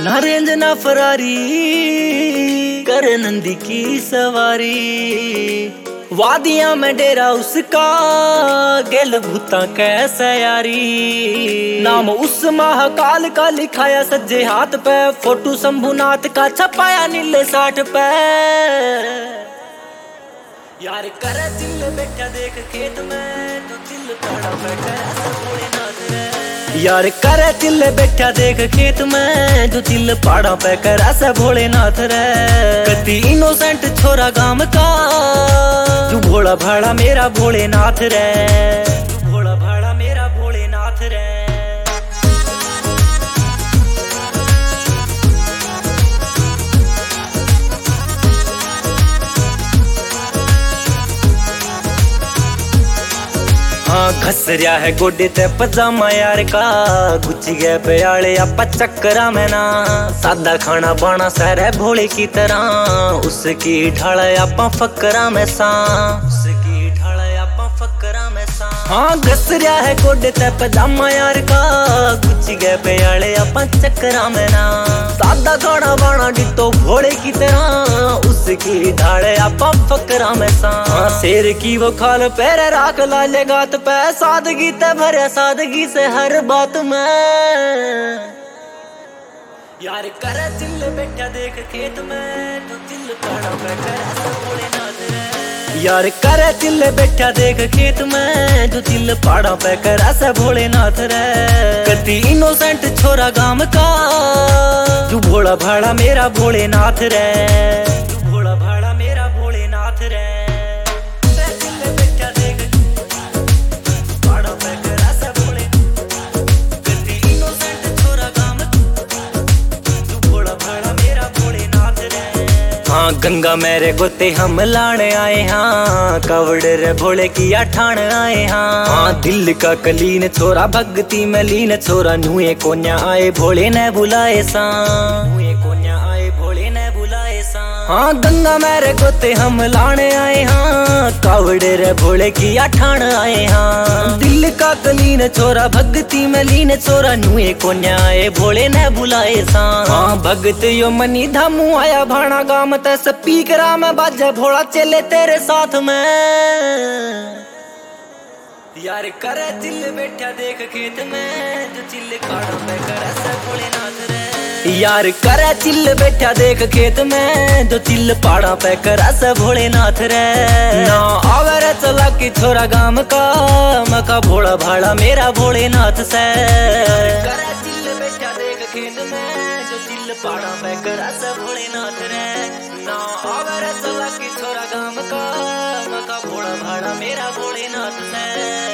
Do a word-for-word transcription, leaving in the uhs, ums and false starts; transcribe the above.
ना रेंज ना फरारी कर नंदी की सवारी, वादियां में डेरा उसका गेल भूता कैसे यारी। नाम उस महाकाल का लिखाया सज्जे हाथ पे, फोटो शंभुनाथ का छपाया नीले साठ पे। यार करे दिल बैठा देख खेत में, तो दिल पड़ा बैठा ऐसा भोलेनाथ रे। यार करे दिल बैठा देख खेत में, जो दिल पहाड़ा पे कर ऐसा भोलेनाथ रे। कति इनोसेंट छोरा गांव का, तू भोला भाड़ा मेरा भोलेनाथ रे, तू भोला भाड़ा मेरा भोलेनाथ रे। हाँ घस रहा है गोडे ते पजामा यार का, गुच गए प्याले आपा चक्करा में ना। सादा खाना बाना सर है भोले की तरह, उसकी ढाल आपा फकरा में सा, उसकी ढाल आपा फकरा में सा। हाँ घस रहा है गोडे ते पजामा यार का, गुच गए प्याले आपा चक्करा में ना। सादा खाना बाना डिटो भोले की तरह, उसकी ढाल आपा फकरा में सा। हाँ शेर की वो खाल पैर राख लाले गात पे, सादगी ते भरे सादगी से हर बात में। यार करे दिल बैठा देख खेत में, तो दिल पहाड़ा पे कर ऐसा भोलेनाथ रे। यार करे दिल बैठा देख खेत में, जो दिल पहाड़ा पे कर ऐसा भोलेनाथ रे। कति इनोसेंट छोरा गांव का, तू भोला भाड़ा मेरा भोलेनाथ रे, तू भोला भाड़ा मेरा भोलेनाथ रे। हाँ गंगा मेरे गोते हम लाने आए हाँ, कावड़ रे भोले की ठाण आए हाँ। हाँ दिल का कलीन छोरा भक्ति में लीन छोरा, नुए कोन्या आए भोले ने बुलाए सा, नुए कोन्या आए भोले ने बुलाए सा। हाँ गंगा मेरे गोते हम लाने आए हाँ, कावड़ रे भोले की ठाण आए हाँ। दिल का कलीन छोरा भक्ति में लीन छोरा, नुए कोन्या आए भोले ने बुलाए सा। हाँ भगत यो मनी धामू आया भाणा गाम ते, स्पीकरा में बाजे भोला चले तेरे साथ में। यार करे दिल बैठा देख खेत में, जो चिल्ले पहाड़ों पे कर ऐसा भोलेनाथ रे। यार करे दिल बैठा देख खेत में, जो चिल्ल पहाड़ा पे कर ऐसा भोलेनाथ रे। ना आवे रे चला की छोरा गांव का, मका भोला भाड़ा मेरा भोलेनाथ से। करे दिल बैठा देख खेत में, जो चिल्ल पहाड़ा पे कर ऐसा भोलेनाथ रे। ना आवे रे चला की छोरा गांव का, मका भोला भाड़ा मेरा भोलेनाथ से।